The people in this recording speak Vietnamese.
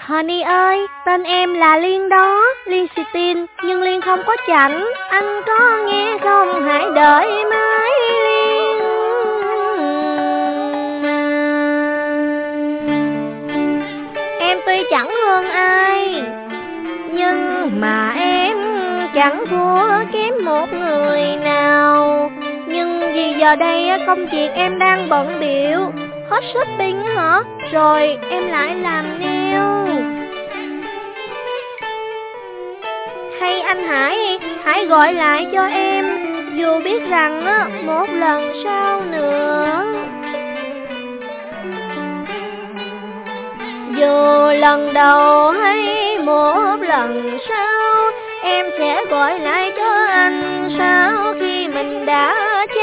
Honey ơi, tên em là Liên đó, Liên Sitin, nhưng Liên không có chảnh. Anh có nghe không, hãy đợi mãi Liên. Em tuy chẳng hơn ai, nhưng mà em chẳng thua kém một người nào. Nhưng vì giờ đây công việc em đang bận bịu. Hết shopping hả? Rồi em lại làm nail. Hay anh hãy gọi lại cho em, dù biết rằng một lần sau nữa. Dù lần đầu hay một lần sau, em sẽ gọi lại cho anh sau khi mình đã